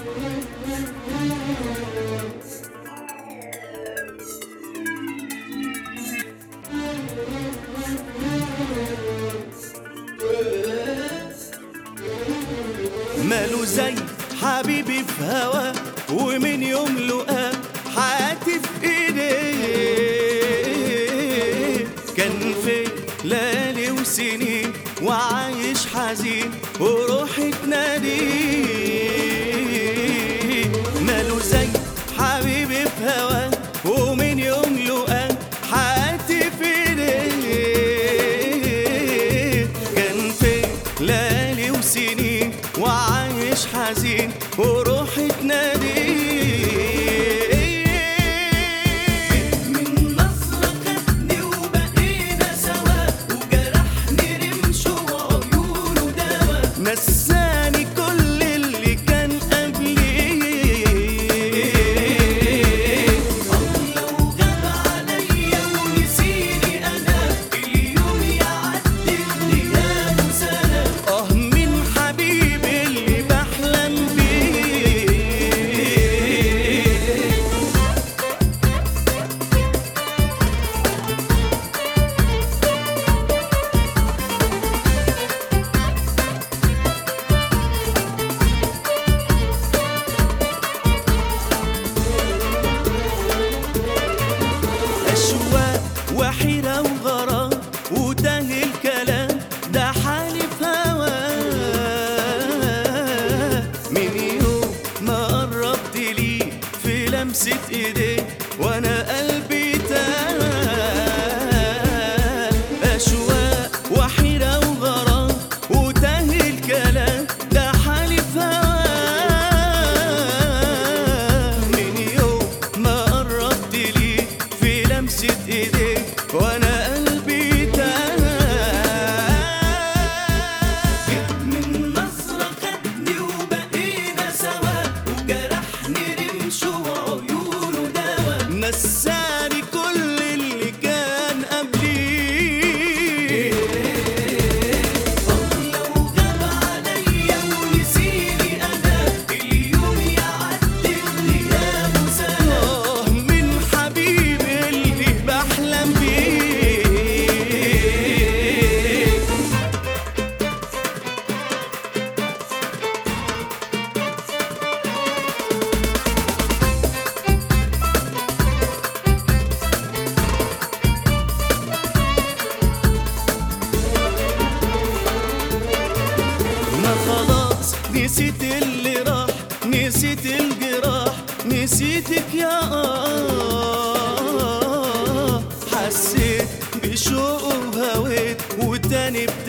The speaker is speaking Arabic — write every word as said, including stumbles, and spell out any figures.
ماله زي حبيبي في هوا ومن يوم لقاه حياتي في ايديه. كان في ليالي وسنين وعايش حزين وروحي تناديه. ماله زي حبيبي في هوا ومن يوم لقاه حياتي في ايديه. كان في ليالي وسنين وعايش حزين وروحي تناديه. من نظرة خدني وبقينا سوا وجرحني رمشه وعيونه دوا. نساني كل اللي كان قبلي. الله وغاب عليا ونسيني انا اليوم يعدي الايام سنة. اه من حبيبي اللي بحلم بيه. أشواق وحيرة وغرام وتاه الكلام ده حالي في هواه. من يوم ما قربت ليه في لمسة ايديه وانا قلبي تاه. أشواق وحيرة وغرام وتاه الكلام ده حالي في هواه. من يوم ما قربت ليه في لمسة ايديه وانا قلبي تاه. من نظرة خدني وبقينا سوا وجرحني رمشه وعيونه دوا. نساني كل اللي كان قبلي. الله وغاب عليا ونسيني انا اليوم يعدي الايام سنة. آه من حبيبي اللي بحلم بيه. ما خلاص نسيت اللي راح نسيت الجراح نسيتك يا آه. حسيت بشوق وهويت وتاني